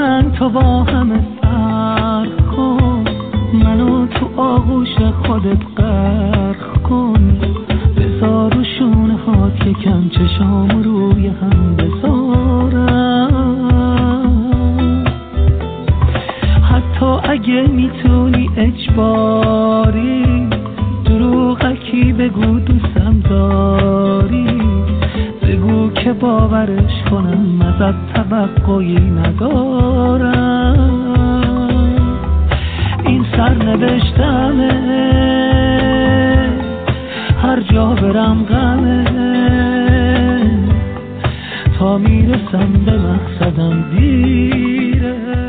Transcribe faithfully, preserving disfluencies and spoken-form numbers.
من تو با همه فرق کن، منو تو آغوش خودت غرق کن، بذار رو شونه هات که کم چشام روی هم بذارم. حتی اگه میتونی اجباری دروغکی بگو دوستم داری، بگو که باورش کنم ازت توقعی ندارم. این سرنوشتمه، هر جا برم غمه، تا میرسم به مقصدم دیره.